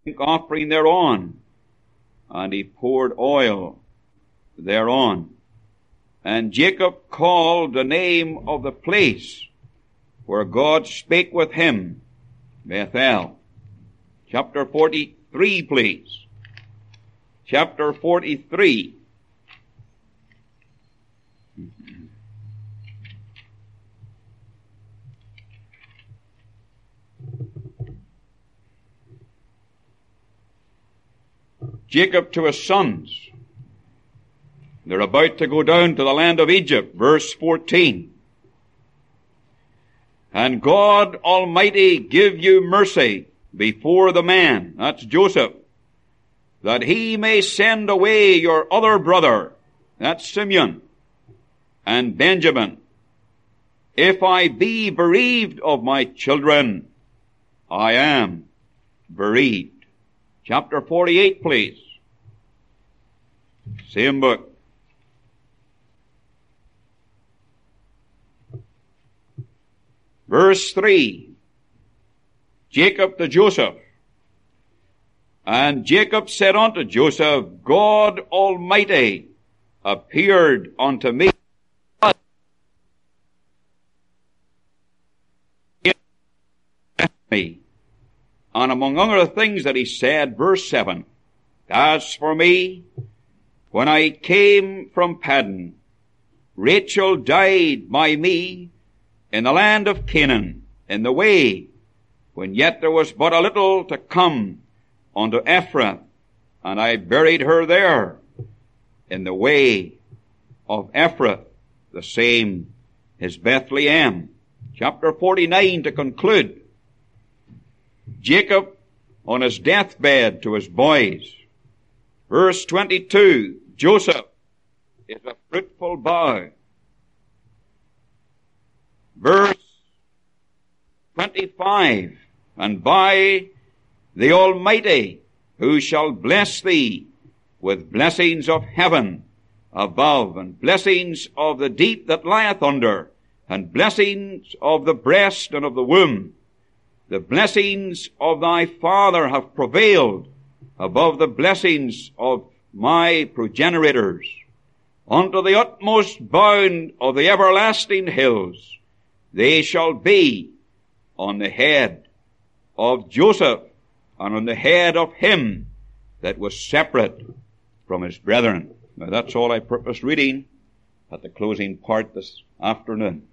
offering thereon, and he poured oil thereon. And Jacob called the name of the place where God spake with him, Bethel. Chapter 43, please. Chapter 43. Jacob to his sons. They're about to go down to the land of Egypt, verse 14. And God Almighty give you mercy before the man, that's Joseph, that he may send away your other brother, that's Simeon, and Benjamin. If I be bereaved of my children, I am bereaved. Chapter 48, please. Same book. Verse 3. Jacob to Joseph. And Jacob said unto Joseph, God Almighty appeared unto me. And among other things that he said, verse 7, as for me, when I came from Paddan, Rachel died by me in the land of Canaan, in the way, when yet there was but a little to come unto Ephrath, and I buried her there, in the way of Ephrath, the same is Bethlehem. Chapter 49 to conclude. Jacob on his deathbed to his boys. Verse 22, Joseph is a fruitful bough. Verse 25, and by the Almighty, who shall bless thee with blessings of heaven above, and blessings of the deep that lieth under, and blessings of the breast and of the womb. The blessings of thy father have prevailed above the blessings of my progenitors. Unto the utmost bound of the everlasting hills, they shall be on the head of Joseph, and on the head of him that was separate from his brethren. Now that's all I purpose reading at the closing part this afternoon.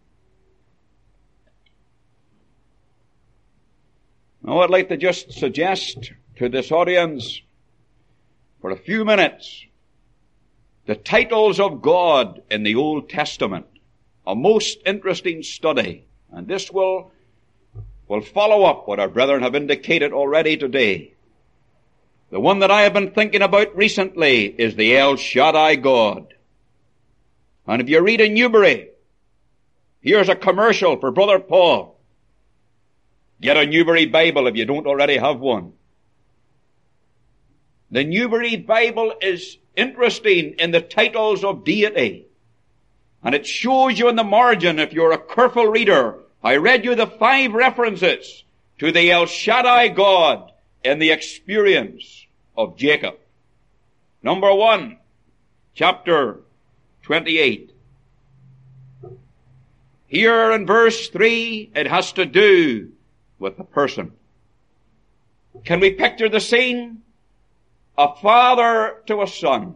Now I'd like to just suggest to this audience for a few minutes the titles of God in the Old Testament. A most interesting study. And this will follow up what our brethren have indicated already today. The one that I have been thinking about recently is the El Shaddai God. And if you read in Newbury, here's a commercial for Brother Paul. Get a Newbury Bible if you don't already have one. The Newbury Bible is interesting in the titles of deity. And it shows you in the margin, if you're a careful reader, I read you the 5 references to the El Shaddai God in the experience of Jacob. Number 1, chapter 28. Here in verse 3, it has to do with the person. Can we picture the scene? A father to a son.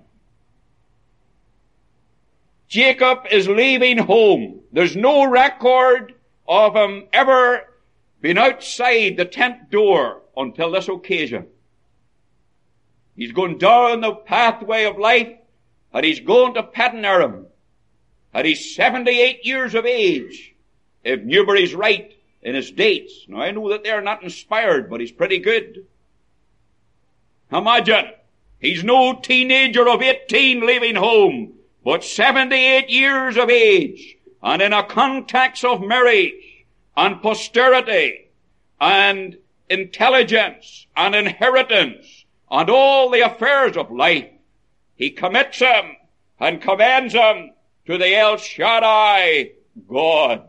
Jacob is leaving home. There's no record of him ever being outside the tent door until this occasion. He's going down the pathway of life, and he's going to Paddan Aram. And he's 78 years of age, if Newbury's right in his dates. Now I know that they're not inspired, but he's pretty good. Imagine, he's no teenager of 18 leaving home, but 78 years of age, and in a context of marriage, and posterity, and intelligence, and inheritance, and all the affairs of life, he commits him and commends him to the El Shaddai God.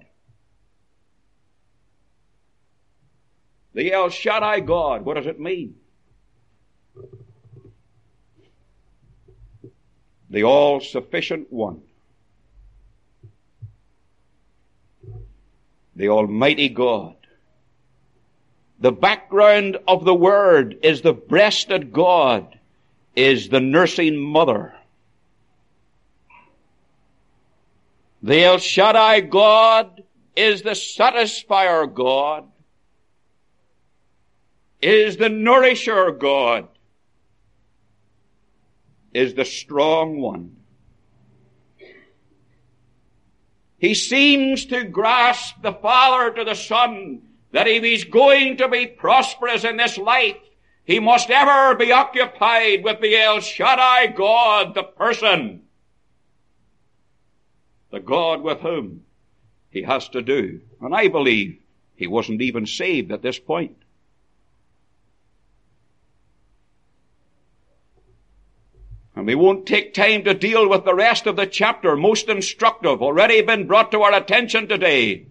The El Shaddai God, what does it mean? The all-sufficient one, the Almighty God. The background of the Word is the breasted God, is the nursing mother. The El Shaddai God is the satisfier God, is the nourisher God, is the strong one. He seems to grasp the Father to the Son that if he's going to be prosperous in this life, he must ever be occupied with the El Shaddai God, the person, the God with whom he has to do. And I believe he wasn't even saved at this point. And we won't take time to deal with the rest of the chapter, most instructive, already been brought to our attention today.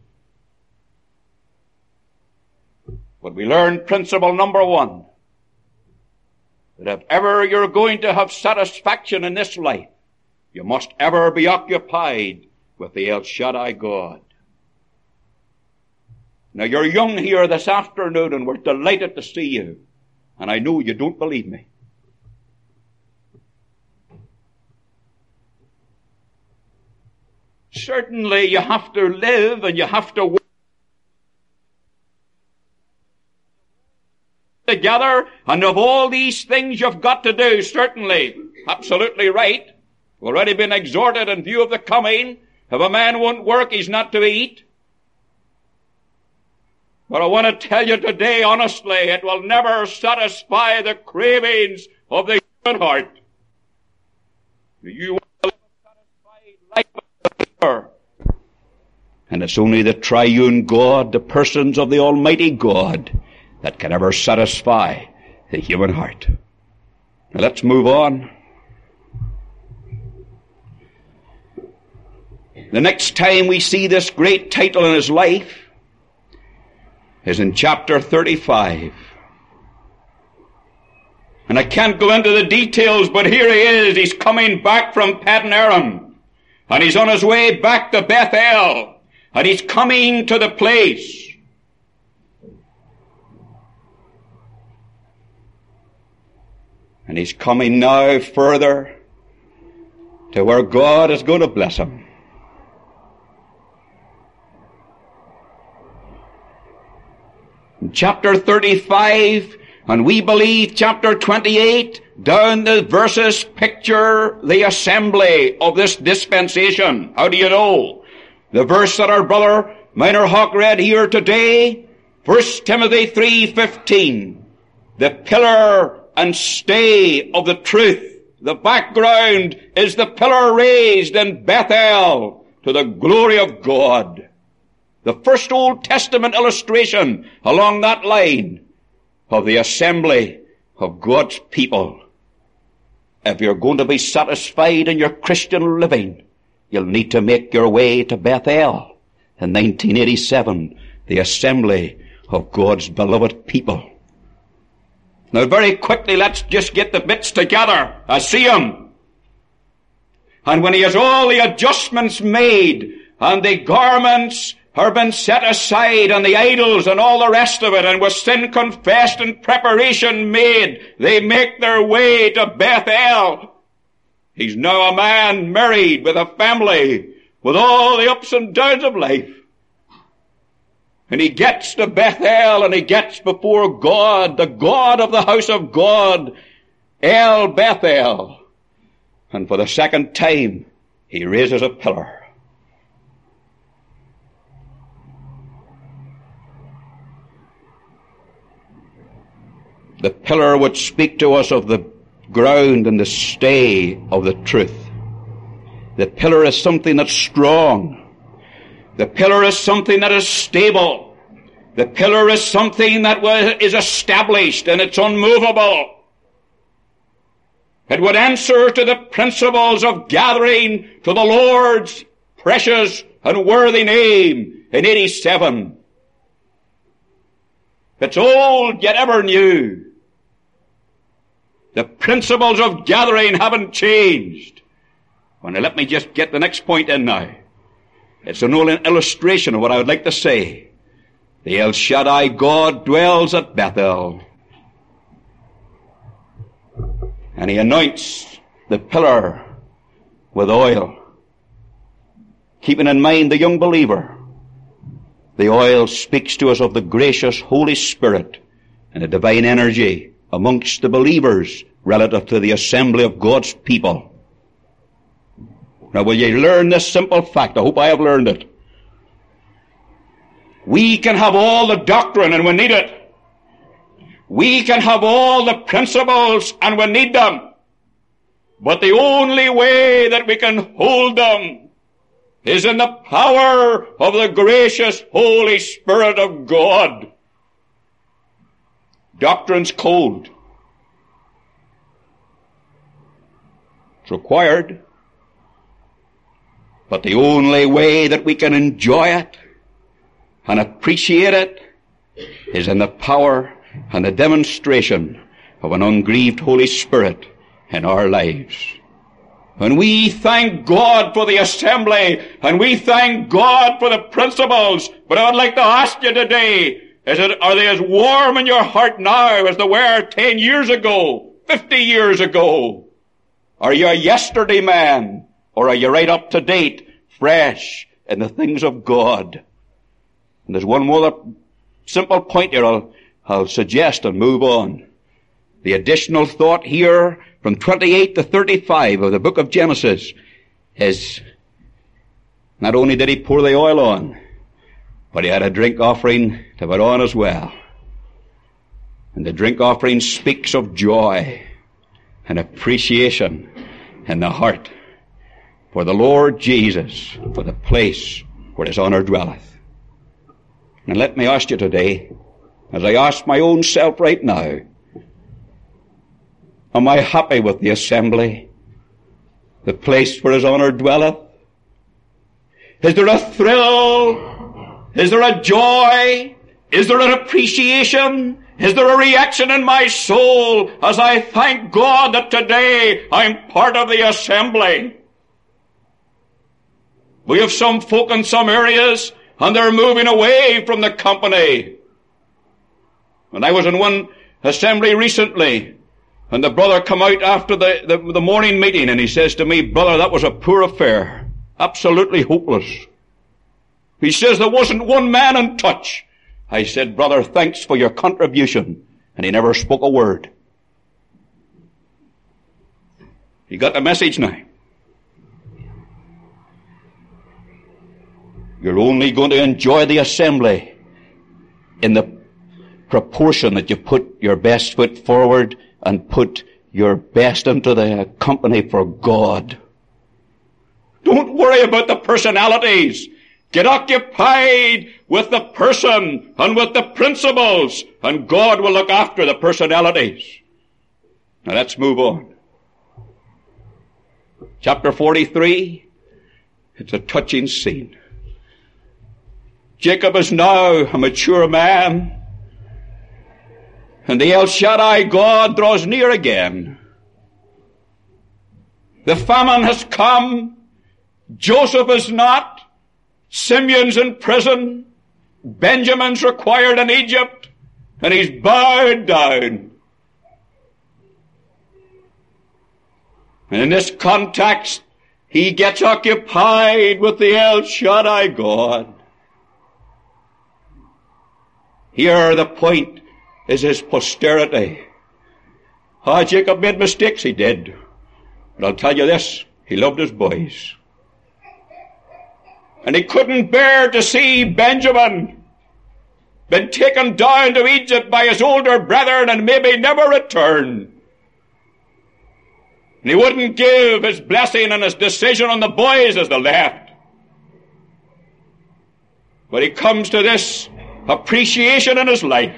But we learn principle number 1, that if ever you're going to have satisfaction in this life, you must ever be occupied with the El Shaddai God. Now you're young here this afternoon and we're delighted to see you. And I know you don't believe me. Certainly you have to live and you have to work together, and of all these things you've got to do, certainly, absolutely right. We've already been exhorted in view of the coming. If a man won't work, he's not to eat. But I want to tell you today, honestly, it will never satisfy the cravings of the human heart. You want to live a satisfied life. And it's only the triune God, the persons of the Almighty God, that can ever satisfy the human heart. Now let's move on. The next time we see this great title in his life is in chapter 35. And I can't go into the details, but here he is. He's coming back from Paddan Aram. And he's on his way back to Bethel. And he's coming to the place. And he's coming now further to where God is going to bless him. In chapter 35, and we believe chapter 28, down the verses picture the assembly of this dispensation. How do you know? The verse that our brother Minor Hawk read here today, 1 Timothy 3:15, the pillar and stay of the truth. The background is the pillar raised in Bethel to the glory of God. The first Old Testament illustration along that line of the assembly of God's people. If you're going to be satisfied in your Christian living, you'll need to make your way to Bethel in 1987, the assembly of God's beloved people. Now very quickly, let's just get the bits together. I see him. And when he has all the adjustments made, and the garments are been set aside, and the idols and all the rest of it, and with sin confessed and preparation made, they make their way to Bethel. He's now a man married with a family, with all the ups and downs of life. And he gets to Bethel, and he gets before God, the God of the house of God, El Bethel. And for the second time, he raises a pillar. The pillar would speak to us of the ground and the stay of the truth. The pillar is something that's strong. The pillar is something that is stable. The pillar is something that is established and it's unmovable. It would answer to the principles of gathering to the Lord's precious and worthy name in 87. It's old yet ever new. The principles of gathering haven't changed. Well, now let me just get the next point in now. It's an illustration of what I would like to say. The El Shaddai God dwells at Bethel. And he anoints the pillar with oil. Keeping in mind the young believer, the oil speaks to us of the gracious Holy Spirit and the divine energy amongst the believers relative to the assembly of God's people. Now will you learn this simple fact? I hope I have learned it. We can have all the doctrine and we need it. We can have all the principles and we need them. But the only way that we can hold them is in the power of the gracious Holy Spirit of God. Doctrine's cold. It's required. But the only way that we can enjoy it and appreciate it is in the power and the demonstration of an ungrieved Holy Spirit in our lives. And we thank God for the assembly, and we thank God for the principles, but I would like to ask you today, are they as warm in your heart now as they were 10 years ago, 50 years ago? Are you a yesterday man, or are you right up to date, fresh in the things of God? And there's one more simple point here I'll suggest and move on. The additional thought here from 28 to 35 of the book of Genesis is not only did he pour the oil on, but he had a drink offering to put on as well. And the drink offering speaks of joy and appreciation in the heart for the Lord Jesus, for the place where his honor dwelleth. And let me ask you today, as I ask my own self right now, am I happy with the assembly, the place where his honor dwelleth? Is there a thrill? Is there a joy? Is there an appreciation? Is there a reaction in my soul as I thank God that today I'm part of the assembly? We have some folk in some areas and they're moving away from the company. And I was in one assembly recently, and the brother come out after the morning meeting, and he says to me, "Brother, that was a poor affair. Absolutely hopeless." He says, "There wasn't one man in touch." I said, "Brother, thanks for your contribution." And he never spoke a word. You got the message now? You're only going to enjoy the assembly in the proportion that you put your best foot forward and put your best into the company for God. Don't worry about the personalities. Get occupied with the person and with the principles, and God will look after the personalities. Now let's move on. Chapter 43, it's a touching scene. Jacob is now a mature man, and the El Shaddai God draws near again. The famine has come. Joseph is not. Simeon's in prison. Benjamin's required in Egypt, and he's bowed down. And in this context, he gets occupied with the El Shaddai God. Here the point is his posterity. Jacob made mistakes, he did. But I'll tell you this, he loved his boys. And he couldn't bear to see Benjamin been taken down to Egypt by his older brethren and maybe never return. And he wouldn't give his blessing and his decision on the boys as they left. But he comes to this appreciation in his life.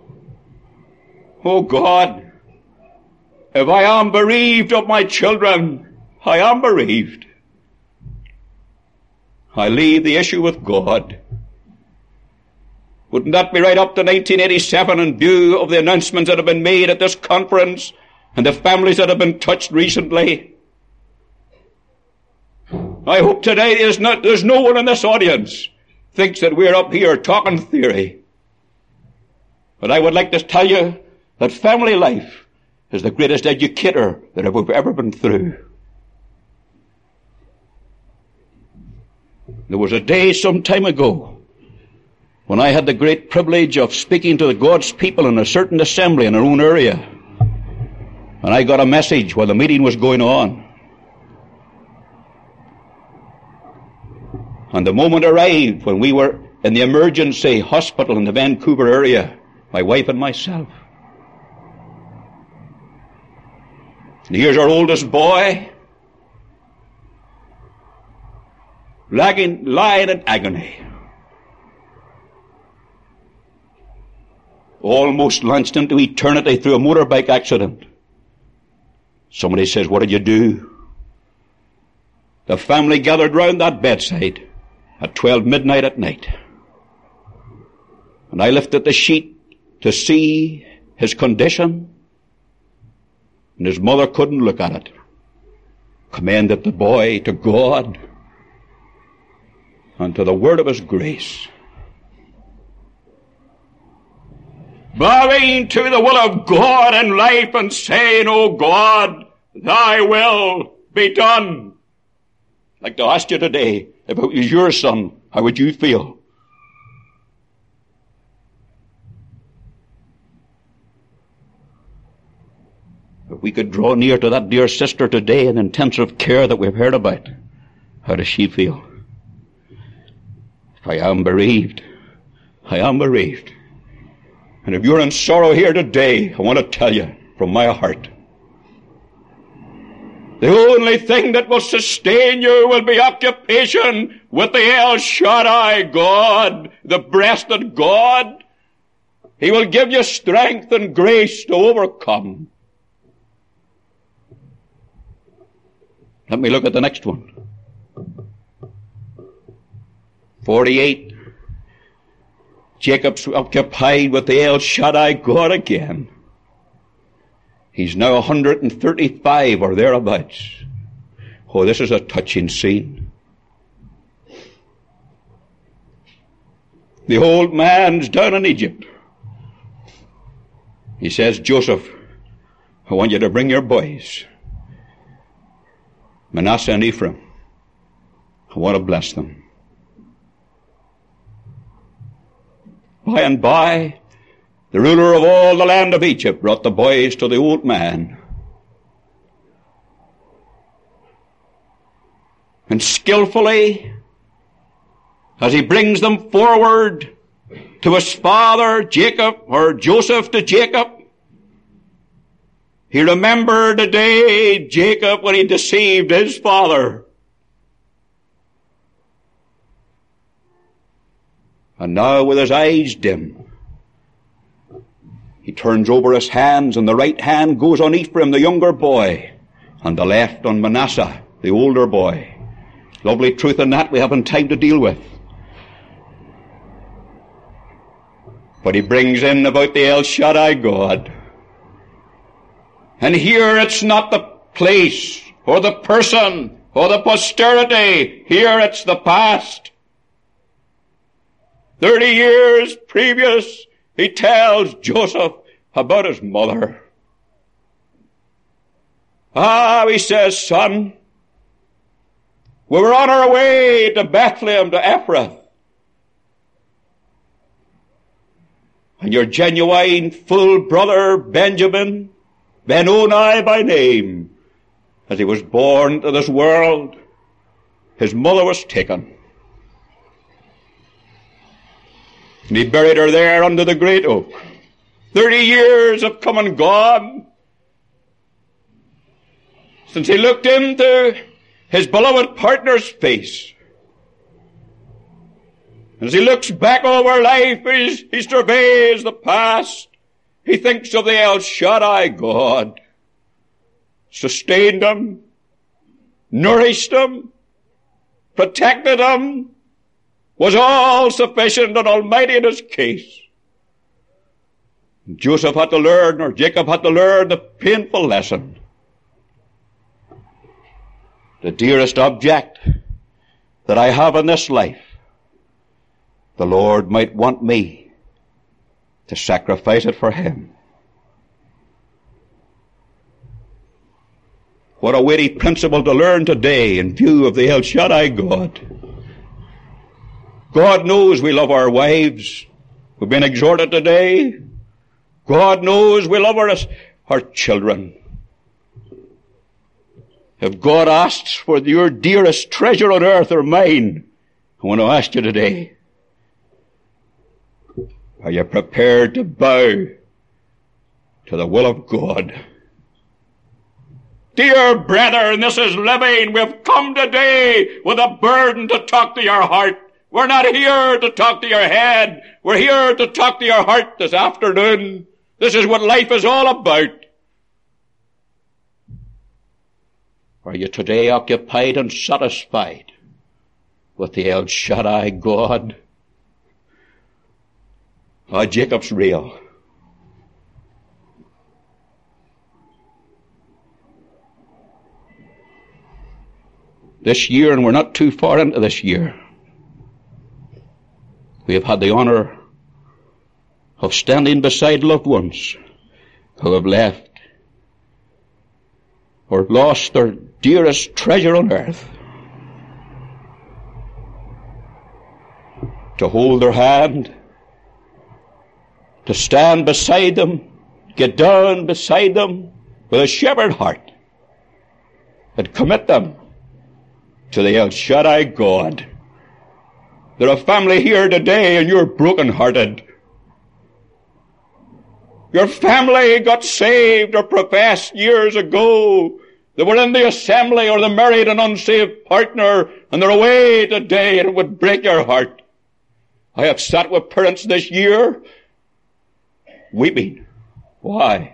Oh God, if I am bereaved of my children, I am bereaved. I leave the issue with God. Wouldn't that be right up to 1987 in view of the announcements that have been made at this conference and the families that have been touched recently. I hope today there's no one in this audience thinks that we're up here talking theory. But I would like to tell you that family life is the greatest educator that we've ever been through. There was a day some time ago when I had the great privilege of speaking to God's people in a certain assembly in our own area. And I got a message while the meeting was going on. And the moment arrived when we were in the emergency hospital in the Vancouver area, my wife and myself. And here's our oldest boy lying in agony. Almost launched into eternity through a motorbike accident. Somebody says, what did you do? The family gathered round that bedside at 12 midnight at night. And I lifted the sheet to see his condition, and his mother couldn't look at it. Commended the boy to God and to the word of his grace. Bowing to the will of God in life and saying, O God, thy will be done. I'd like to ask you today, if it was your son, how would you feel? If we could draw near to that dear sister today in intensive care that we've heard about, how does she feel? If I am bereaved, I am bereaved. And if you're in sorrow here today, I want to tell you from my heart, the only thing that will sustain you will be occupation with the El Shaddai God, the breasted God. He will give you strength and grace to overcome. Let me look at the next one. 48. Jacob's occupied with the El Shaddai God again. He's now 135 or thereabouts. Oh, this is a touching scene. The old man's down in Egypt. He says, Joseph, I want you to bring your boys, Manasseh and Ephraim. I want to bless them. By and by, the ruler of all the land of Egypt brought the boys to the old man. And skillfully, as he brings them forward to his father Jacob, or Joseph to Jacob, he remembered the day Jacob when he deceived his father. And now with his eyes dim, he turns over his hands, and the right hand goes on Ephraim, the younger boy, and the left on Manasseh, the older boy. Lovely truth in that we haven't time to deal with. But he brings in about the El Shaddai God. And here it's not the place, or the person, or the posterity. Here it's the past. 30 years previous, he tells Joseph about his mother. He says, son, we were on our way to Bethlehem, to Ephrath. And your genuine full brother Benjamin, Benoni by name, as he was born to this world, his mother was taken. And he buried her there under the great oak. 30 years have come and gone since he looked into his beloved partner's face. As he looks back over life, he surveys the past. He thinks of the El Shaddai God. Sustained him, nourished him, protected him, was all sufficient and almighty in his case. Joseph had to learn, or Jacob had to learn, the painful lesson. The dearest object that I have in this life, the Lord might want me to sacrifice it for Him. What a weighty principle to learn today in view of the El Shaddai God. God knows we love our wives. We've been exhorted today. God knows we love our children. If God asks for your dearest treasure on earth or mine, I want to ask you today, are you prepared to bow to the will of God? Dear brethren, this is Living. We've come today with a burden to talk to your heart. We're not here to talk to your head. We're here to talk to your heart this afternoon. This is what life is all about. Are you today occupied and satisfied with the El Shaddai God? Jacob's real. This year, and we're not too far into this year, we have had the honor of standing beside loved ones who have left or lost their dearest treasure on earth. To hold their hand, to stand beside them, get down beside them with a shepherd heart and commit them to the El Shaddai God. There are a family here today and you're broken-hearted. Your family got saved or professed years ago. They were in the assembly or they married an unsaved partner and they're away today and it would break your heart. I have sat with parents this year weeping. Why?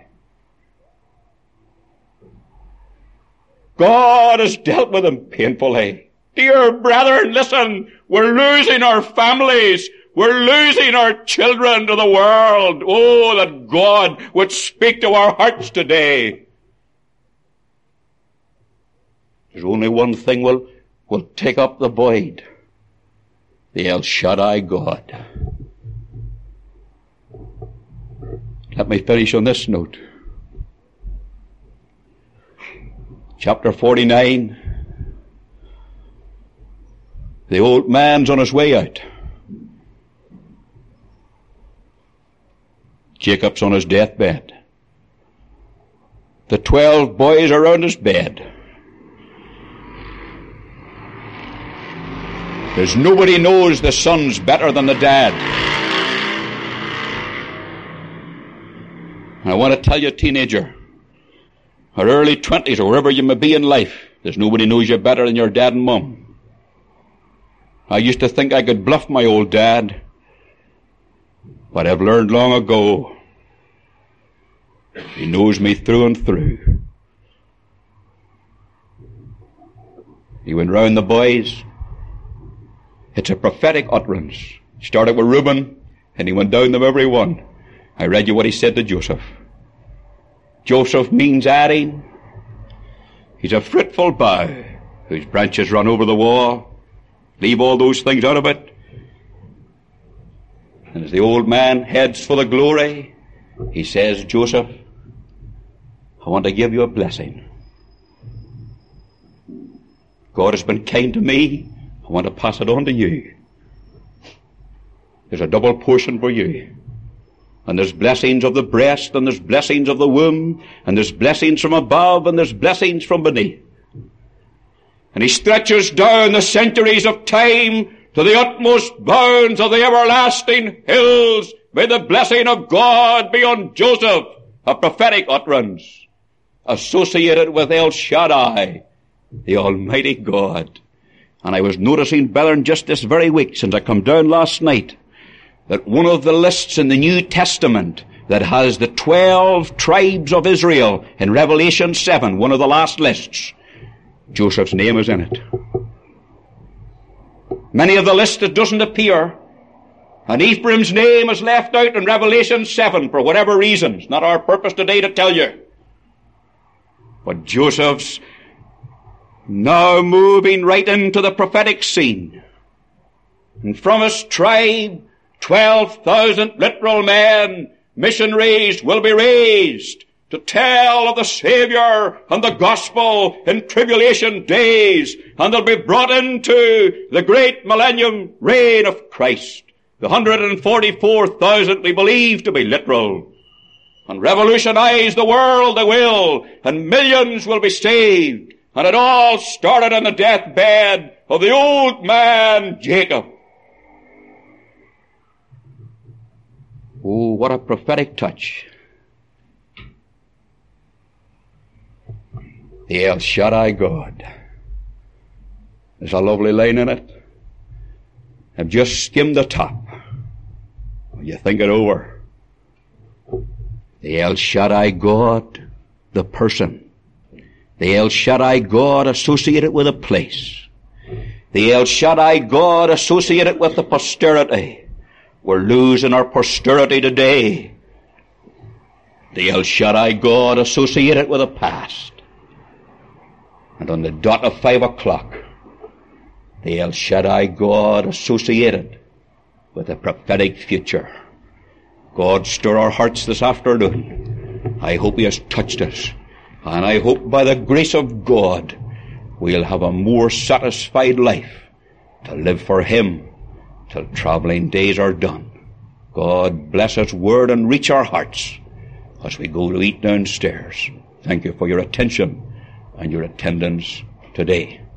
God has dealt with them painfully. Dear brethren, listen, we're losing our families. We're losing our children to the world. Oh, that God would speak to our hearts today. There's only one thing will take up the void. The El Shaddai God. Let me finish on this note. Chapter 49. The old man's on his way out. Jacob's on his deathbed. The 12 boys are around his bed. There's nobody knows the sons better than the dad. I want to tell you, teenager, or early 20s, or wherever you may be in life, there's nobody knows you better than your dad and mum. I used to think I could bluff my old dad, but I've learned long ago, he knows me through and through. He went round the boys. It's a prophetic utterance. He started with Reuben, and he went down them every one. I read you what he said to Joseph. Joseph means adding. He's a fruitful bough whose branches run over the wall. Leave all those things out of it. And as the old man heads for the glory, he says, Joseph, I want to give you a blessing. God has been kind to me. I want to pass it on to you. There's a double portion for you. And there's blessings of the breast, and there's blessings of the womb, and there's blessings from above, and there's blessings from beneath. And he stretches down the centuries of time to the utmost bounds of the everlasting hills. May the blessing of God be on Joseph, a prophetic utterance, associated with El Shaddai, the Almighty God. And I was noticing, brethren, just this very week, since I come down last night, that one of the lists in the New Testament that has the 12 tribes of Israel in Revelation 7, one of the last lists, Joseph's name is in it. Many of the lists it doesn't appear, And Ephraim's name is left out in Revelation 7 for whatever reasons. Not our purpose today to tell you. But Joseph's now moving right into the prophetic scene. And from his tribe, 12,000 literal men, missionaries, will be raised to tell of the Savior and the gospel in tribulation days. And they'll be brought into the great millennium reign of Christ. The 144,000 we believe to be literal. And revolutionize the world they will, and millions will be saved. And it all started on the deathbed of the old man Jacob. Oh, what a prophetic touch. The El Shaddai God. There's a lovely line in it. I've just skimmed the top. You think it over. The El Shaddai God, the person. The El Shaddai God associated with a place. The El Shaddai God associated with the posterity. We're losing our posterity today. The El Shaddai God associated with the past. And on the dot of 5 o'clock, the El Shaddai God associated with the prophetic future. God, stir our hearts this afternoon. I hope He has touched us. And I hope by the grace of God we'll have a more satisfied life to live for Him till traveling days are done. God bless His word and reach our hearts as we go to eat downstairs. Thank you for your attention and your attendance today.